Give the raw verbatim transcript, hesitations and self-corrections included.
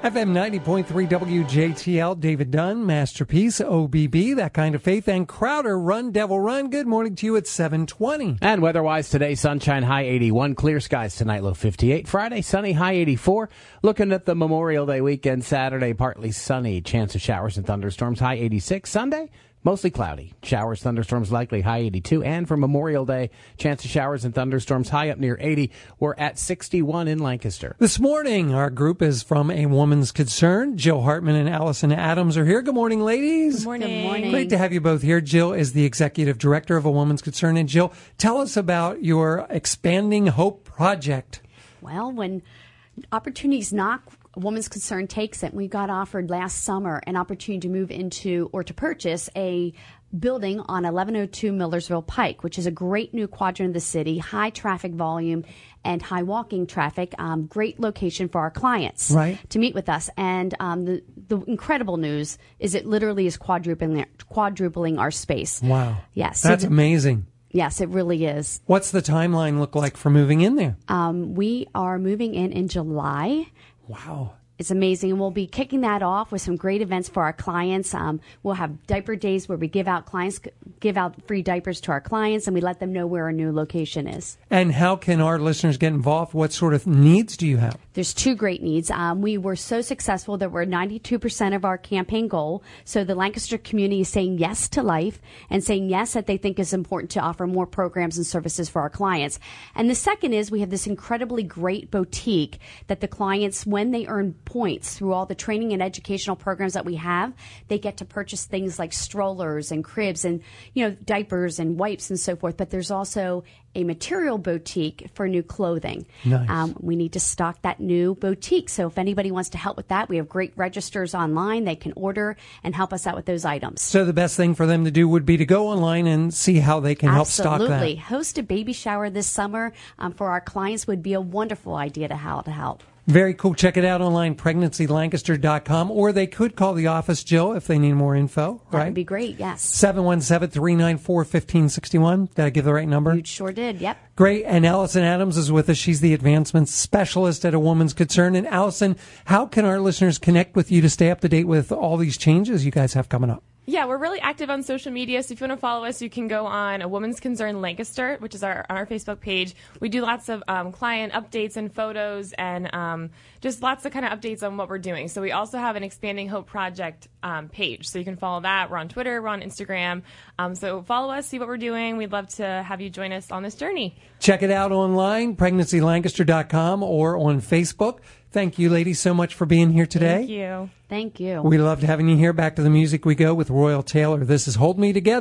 F M ninety point three W J T L, David Dunn, Masterpiece, O B B, That Kind of Faith, and Crowder, Run Devil Run. Good morning to you at seven twenty. And weather-wise today, sunshine, high eighty-one, clear skies tonight, low fifty-eight. Friday, sunny, high eighty-four. Looking at the Memorial Day weekend, Saturday, partly sunny, chance of showers and thunderstorms, high eighty-six. Sunday, mostly cloudy. Showers, thunderstorms likely, high eighty-two. And for Memorial Day, chance of showers and thunderstorms, high up near eighty. We're at sixty-one in Lancaster. This morning, our group is from A Woman's Concern. Jill Hartman and Allison Adams are here. Good morning, ladies. Good morning. Good morning. Great to have you both here. Jill is the executive director of A Woman's Concern. And Jill, tell us about your Expanding Hope project. Well, when opportunities knock, A Woman's Concern takes it. We got offered last summer an opportunity to move into or to purchase a building on eleven oh two Millersville Pike, which is a great new quadrant of the city, high traffic volume and high walking traffic, um, great location for our clients right. to meet with us. And um, the, the incredible news is it literally is quadrupling, quadrupling our space. Wow. Yes. That's so the, amazing. Yes, it really is. What's the timeline look like for moving in there? Um, we are moving in in July. Wow. It's amazing. And we'll be kicking that off with some great events for our clients. Um, we'll have diaper days where we give out clients, give out free diapers to our clients, and we let them know where our new location is. And how can our listeners get involved? What sort of needs do you have? There's two great needs. Um, we were so successful that we're ninety-two percent of our campaign goal. So the Lancaster community is saying yes to life and saying yes that they think is important to offer more programs and services for our clients. And the second is we have this incredibly great boutique that the clients, when they earn points through all the training and educational programs that we have, they get to purchase things like strollers and cribs and, you know, diapers and wipes and so forth. But there's also a material boutique for new clothing. Nice. Um, we need to stock that new boutique. So if anybody wants to help with that, we have great registers online. They can order and help us out with those items. So the best thing for them to do would be to go online and see how they can help stock that. Absolutely. Host a baby shower this summer um, for our clients would be a wonderful idea to how to help. Very cool. Check it out online, pregnancy lancaster dot com, or they could call the office, Jill, if they need more info, That right? would be great, yes. seven one seven, three nine four, one five six one. Did I give the right number? You sure did, yep. Great. And Allison Adams is with us. She's the advancement specialist at A Woman's Concern. And Allison, how can our listeners connect with you to stay up to date with all these changes you guys have coming up? Yeah, we're really active on social media, so if you want to follow us, you can go on A Woman's Concern Lancaster, which is our on our Facebook page. We do lots of um, client updates and photos and um, just lots of kind of updates on what we're doing. So we also have an Expanding Hope Project um, page, so you can follow that. We're on Twitter, we're on Instagram. Um, so follow us, see what we're doing. We'd love to have you join us on this journey. Check it out online, pregnancy lancaster dot com, or on Facebook. Thank you, ladies, so much for being here today. Thank you. Thank you. We loved having you here. Back to the music we go with Royal Taylor. This is Hold Me Together.